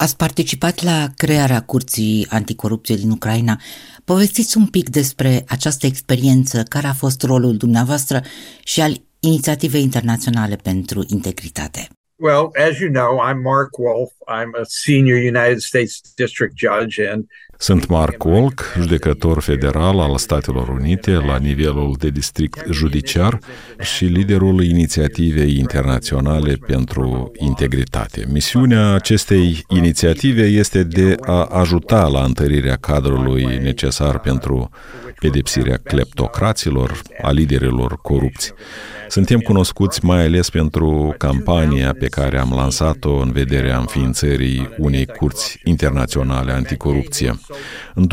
Ați participat la crearea Curții Anticorupție din Ucraina. Povestiți un pic despre această experiență, care a fost rolul dumneavoastră și al Inițiativei Internaționale pentru Integritate. Well, as you know, I'm Mark Wolf. I'm a senior United States District Judge and Sunt Mark Wolk, judecător federal al Statelor Unite la nivelul de district judiciar și liderul Inițiativei Internaționale pentru Integritate. Misiunea acestei inițiative este de a ajuta la întărirea cadrului necesar pentru pedepsirea cleptocraților, a liderilor corupți. Suntem cunoscuți mai ales pentru campania pe care am lansat-o în vederea înființării unei curți internaționale anticorupție. În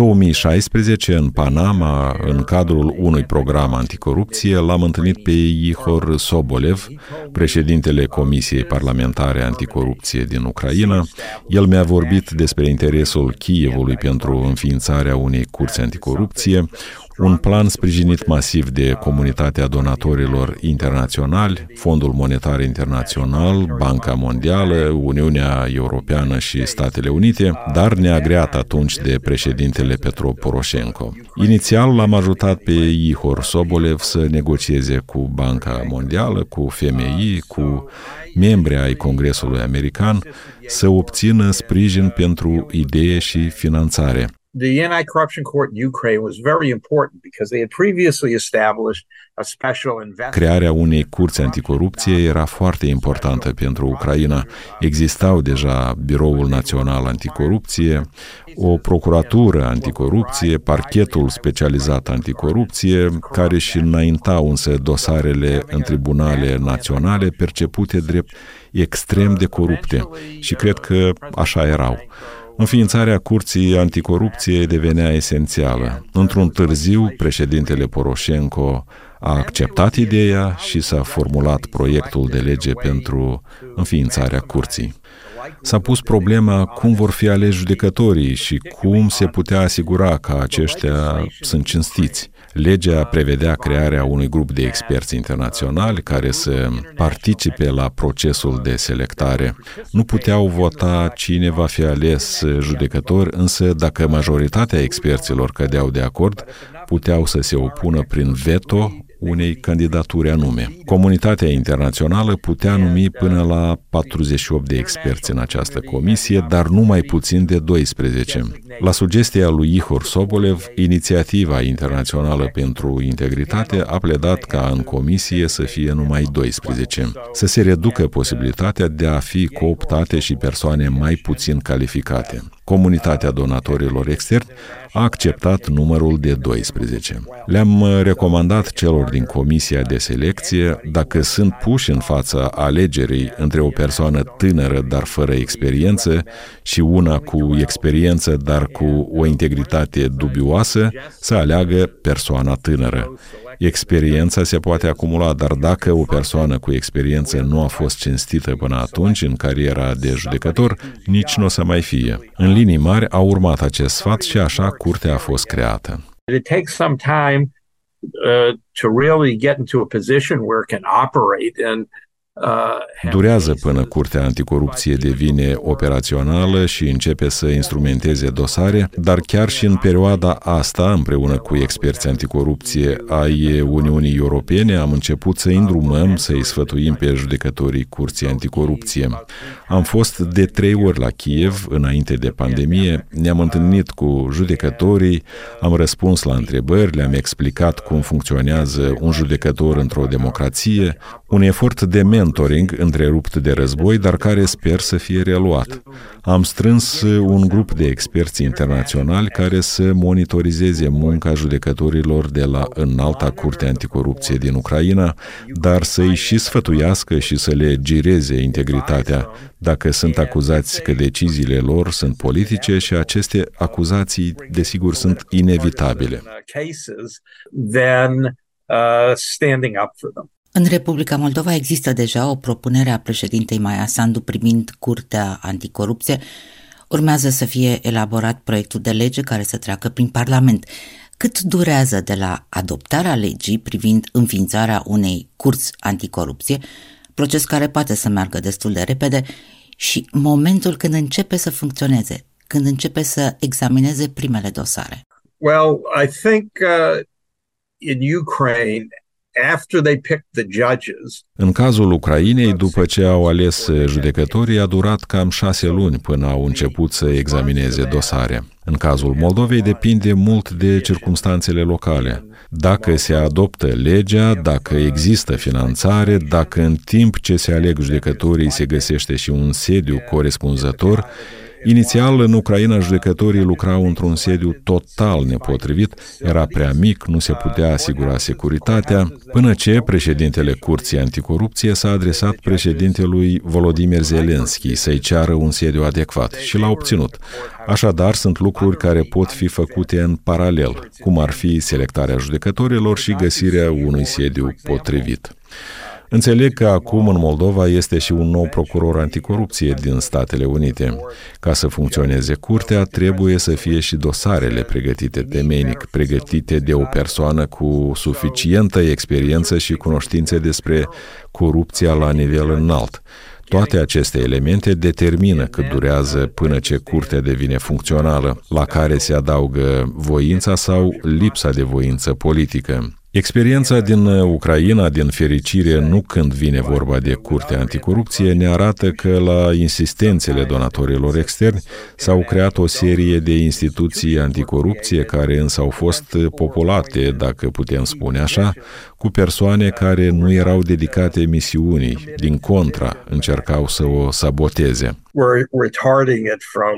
2016, în Panama, în cadrul unui program anticorupție, l-am întâlnit pe Ihor Sobolev, președintele Comisiei Parlamentare Anticorupție din Ucraina. El mi-a vorbit despre interesul Kievului pentru înființarea unei curți anticorupție, un plan sprijinit masiv de comunitatea donatorilor internaționali, Fondul Monetar Internațional, Banca Mondială, Uniunea Europeană și Statele Unite, dar neagreat atunci de președintele Petro Poroșenko. Inițial l-am ajutat pe Ihor Sobolev să negocieze cu Banca Mondială, cu FMI, cu membri ai Congresului American, să obțină sprijin pentru idee și finanțare. The Anti-Corruption Court in Ukraine was very important because they had previously established a special investigation. Crearea unei curți anticorupție era foarte importantă pentru Ucraina. Existau deja Biroul Național Anticorupție, o procuratură anticorupție, parchetul specializat anticorupție, care își înaintau însă dosarele în tribunale naționale percepute drept extrem de corupte. Și cred că așa erau. Înființarea Curții Anticorupție devenea esențială. Într-un târziu, președintele Poroșenko a acceptat ideea și s-a formulat proiectul de lege pentru înființarea curții. S-a pus problema cum vor fi aleși judecătorii și cum se putea asigura că aceștia sunt cinstiți. Legea prevedea crearea unui grup de experți internaționali care să participe la procesul de selectare. Nu puteau vota cine va fi ales judecător, însă dacă majoritatea experților cădeau de acord, puteau să se opună prin veto unei candidaturi anume. Comunitatea internațională putea numi până la 48 de experți în această comisie, dar nu mai puțin de 12. La sugestia lui Ihor Sobolev, Inițiativa Internațională pentru Integritate a pledat ca în comisie să fie numai 12, să se reducă posibilitatea de a fi cooptate și persoane mai puțin calificate. Comunitatea donatorilor externi a acceptat numărul de 12. Le-am recomandat celor din comisia de selecție, dacă sunt puși în fața alegerii între o persoană tânără, dar fără experiență, și una cu experiență, dar cu o integritate dubioasă, să aleagă persoana tânără. Experiența se poate acumula, dar dacă o persoană cu experiență nu a fost cinstită până atunci în cariera de judecător, nici nu o să mai fie. În linii mari a urmat acest sfat și așa curtea a fost creată. It takes some time to really get into a position where it can operate and Durează până Curtea Anticorupție devine operațională și începe să instrumenteze dosare, dar chiar și în perioada asta, împreună cu experți anticorupție ai Uniunii Europene, am început să îndrumăm, să-i sfătuim pe judecătorii Curții Anticorupție. Am fost de 3 ori la Kiev înainte de pandemie, ne-am întâlnit cu judecătorii, am răspuns la întrebări, le-am explicat cum funcționează un judecător într-o democrație, un efort de mentoring întrerupt de război, dar care sper să fie reluat. Am strâns un grup de experți internaționali care să monitorizeze munca judecătorilor de la Înalta Curte Anticorupție din Ucraina, dar să-i și sfătuiască și să le gireze integritatea dacă sunt acuzați că deciziile lor sunt politice și aceste acuzații, desigur, sunt inevitabile. În Republica Moldova există deja o propunere a președintei Maia Sandu privind Curtea Anticorupție. Urmează să fie elaborat proiectul de lege care să treacă prin Parlament. Cât durează de la adoptarea legii privind înființarea unei curți anticorupție, proces care poate să meargă destul de repede, și momentul când începe să funcționeze, când începe să examineze primele dosare? Well, I think in Ukraine, after they picked the judges. În cazul Ucrainei, după ce au ales judecătorii, a durat cam 6 luni până au început să examineze dosare. În cazul Moldovei depinde mult de circumstanțele locale. Dacă se adoptă legea, dacă există finanțare, dacă în timp ce se aleg judecătorii se găsește și un sediu corespunzător. Inițial, în Ucraina, judecătorii lucrau într-un sediu total nepotrivit, era prea mic, nu se putea asigura securitatea, până ce președintele Curții Anticorupție s-a adresat președintelui Volodymyr Zelensky să-i ceară un sediu adecvat și l-a obținut. Așadar, sunt lucruri care pot fi făcute în paralel, cum ar fi selectarea judecătorilor și găsirea unui sediu potrivit. Înțeleg că acum în Moldova este și un nou procuror anticorupție din Statele Unite. Ca să funcționeze curtea, trebuie să fie și dosarele pregătite temeinic, pregătite de o persoană cu suficientă experiență și cunoștințe despre corupția la nivel înalt. Toate aceste elemente determină cât durează până ce curtea devine funcțională, la care se adaugă voința sau lipsa de voință politică. Experiența din Ucraina, din fericire, nu când vine vorba de Curtea Anticorupție, ne arată că la insistențele donatorilor externi s-au creat o serie de instituții anticorupție care însă au fost populate, dacă putem spune așa, cu persoane care nu erau dedicate misiunii, din contra, încercau să o saboteze. We're retarding it from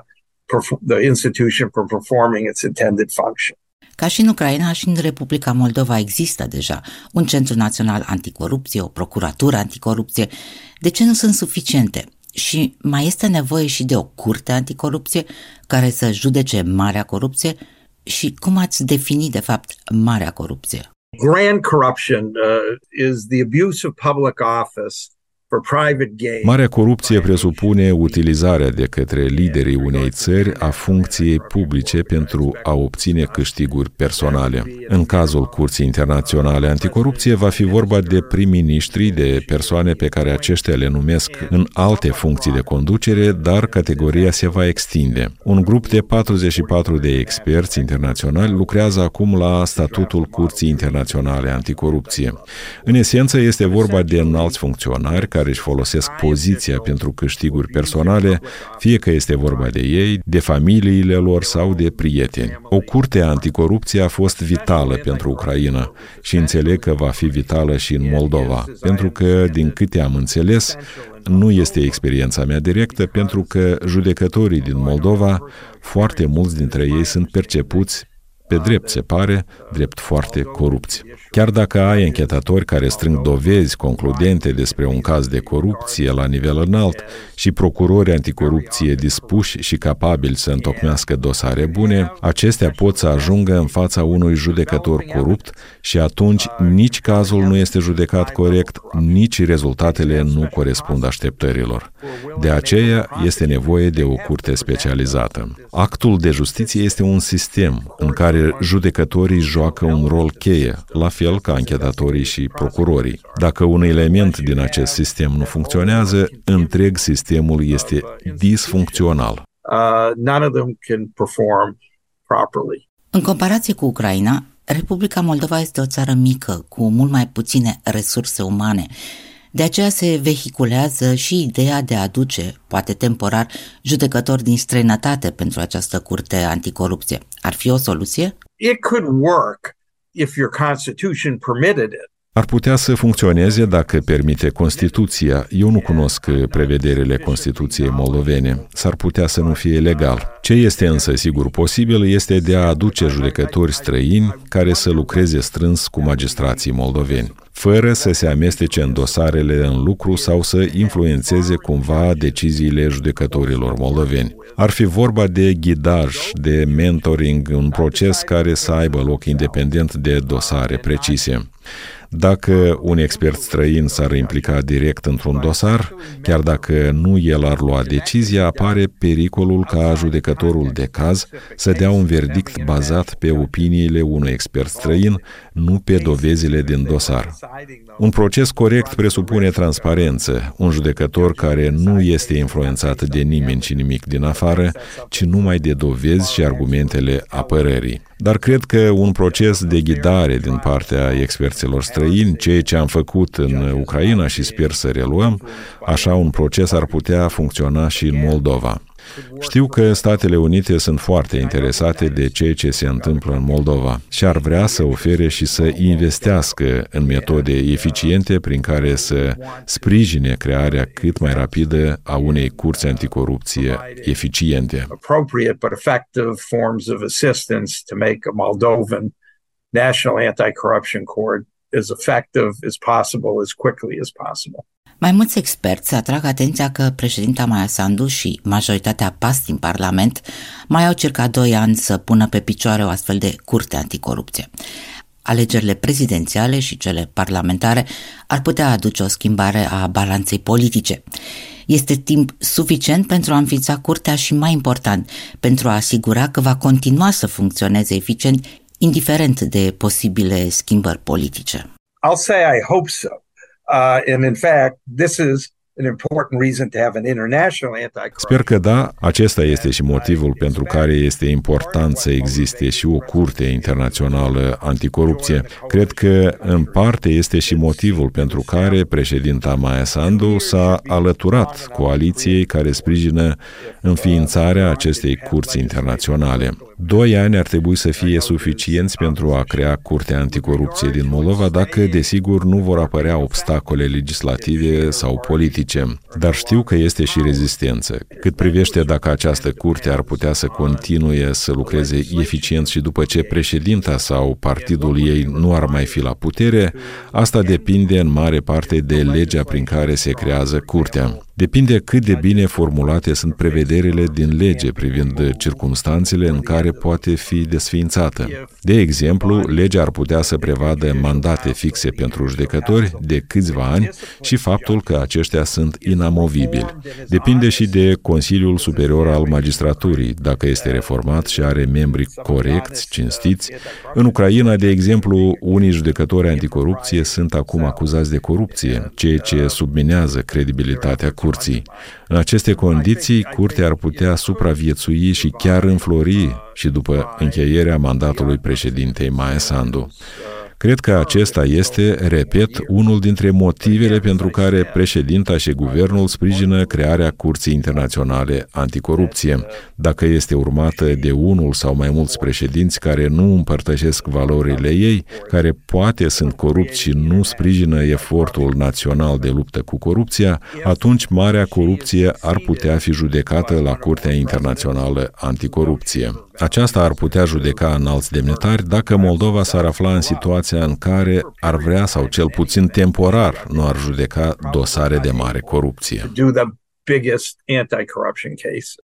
the institution from performing its intended function. Ca și în Ucraina, și în Republica Moldova există deja un Centru Național Anticorupție, o procuratură anticorupție. De ce nu sunt suficiente? Și mai este nevoie și de o curte anticorupție care să judece marea corupție? Și cum ați defini, de fapt, marea corupție? Grand corruption is the abuse of public office. Marea corupție presupune utilizarea de către liderii unei țări a funcției publice pentru a obține câștiguri personale. În cazul Curții Internaționale Anticorupție va fi vorba de prim-ministri, de persoane pe care aceștia le numesc în alte funcții de conducere, dar categoria se va extinde. Un grup de 44 de experți internaționali lucrează acum la statutul Curții Internaționale Anticorupție. În esență, este vorba de înalți funcționari care își folosesc poziția pentru câștiguri personale, fie că este vorba de ei, de familiile lor sau de prieteni. O curte anticorupție a fost vitală pentru Ucraina și înțeleg că va fi vitală și în Moldova, pentru că, din câte am înțeles, nu este experiența mea directă, pentru că judecătorii din Moldova, foarte mulți dintre ei sunt percepuți pe drept, se pare, drept foarte corupți. Chiar dacă ai anchetatori care strâng dovezi concludente despre un caz de corupție la nivel înalt și procurori anticorupție dispuși și capabili să întocmească dosare bune, acestea pot să ajungă în fața unui judecător corupt și atunci nici cazul nu este judecat corect, nici rezultatele nu corespund așteptărilor. De aceea este nevoie de o curte specializată. Actul de justiție este un sistem în care judecătorii joacă un rol cheie, la fel ca anchetatorii și procurorii. Dacă un element din acest sistem nu funcționează, întreg sistemul este disfuncțional. None of them can perform properly. În comparație cu Ucraina, Republica Moldova este o țară mică, cu mult mai puține resurse umane. De aceea se vehiculează și ideea de a aduce, poate temporar, judecători din străinătate pentru această curte anticorupție. Ar fi o soluție? It could work if your constitution permitted it. Ar putea să funcționeze dacă permite Constituția. Eu nu cunosc prevederile Constituției moldovene. S-ar putea să nu fie legal. Ce este însă sigur posibil este de a aduce judecători străini care să lucreze strâns cu magistrații moldoveni, fără să se amestece în dosarele în lucru sau să influențeze cumva deciziile judecătorilor moldoveni. Ar fi vorba de ghidaj, de mentoring, un proces care să aibă loc independent de dosare precise. Dacă un expert străin s-ar implica direct într-un dosar, chiar dacă nu el ar lua decizia, apare pericolul ca judecătorul de caz să dea un verdict bazat pe opiniile unui expert străin, nu pe dovezile din dosar. Un proces corect presupune transparență, un judecător care nu este influențat de nimeni și nimic din afară, ci numai de dovezi și argumentele apărării. Dar cred că un proces de ghidare din partea experților străini, ceea ce am făcut în Ucraina și sper să reluăm, așa un proces ar putea funcționa și în Moldova. Știu că Statele Unite sunt foarte interesate de ceea ce se întâmplă în Moldova și ar vrea să ofere și să investească în metode eficiente prin care să sprijine crearea cât mai rapidă a unei curți anticorupție eficiente. Appropriate but effective forms of assistance to make a Moldovan National Anti-Corruption Court as effective as possible, as quickly as possible. Mai mulți experți atrag atenția că președinta Maia Sandu și majoritatea PAS din Parlament mai au circa 2 ani să pună pe picioare o astfel de curte anticorupție. Alegerile prezidențiale și cele parlamentare ar putea aduce o schimbare a balanței politice. Este timp suficient pentru a înființa curtea și, mai important, pentru a asigura că va continua să funcționeze eficient, indiferent de posibile schimbări politice. I'll say I hope so. And in fact, this is an important reason to have an international anti-corruption. Sper că da, acesta este și motivul pentru care este important să existe și o curte internațională anticorupție. Cred că în parte este și motivul pentru care președinta Maia Sandu s-a alăturat coaliției care sprijină înființarea acestei curți internaționale. 2 ani ar trebui să fie suficienți pentru a crea Curtea Anticorupție din Moldova, dacă, desigur, nu vor apărea obstacole legislative sau politice. Dar știu că este și rezistență. Cât privește dacă această curte ar putea să continue să lucreze eficient și după ce președinta sau partidul ei nu ar mai fi la putere, asta depinde în mare parte de legea prin care se creează curtea. Depinde cât de bine formulate sunt prevederile din lege privind circumstanțele în care poate fi desființată. De exemplu, legea ar putea să prevadă mandate fixe pentru judecători de câțiva ani și faptul că aceștia sunt inamovibili. Depinde și de Consiliul Superior al Magistraturii, dacă este reformat și are membri corecți, cinstiți. În Ucraina, de exemplu, unii judecători anticorupție sunt acum acuzați de corupție, ceea ce subminează credibilitatea curții. În aceste condiții, curtea ar putea supraviețui și chiar înflori și după încheierea mandatului președintei Maia Sandu. Cred că acesta este, repet, unul dintre motivele pentru care președinta și guvernul sprijină crearea Curții Internaționale Anticorupție. Dacă este urmată de unul sau mai mulți președinți care nu împărtășesc valorile ei, care poate sunt corupți și nu sprijină efortul național de luptă cu corupția, atunci marea corupție ar putea fi judecată la Curtea Internațională Anticorupție. Aceasta ar putea judeca înalți demnitari dacă Moldova s-ar afla în situația în care ar vrea sau cel puțin temporar nu ar judeca dosare de mare corupție.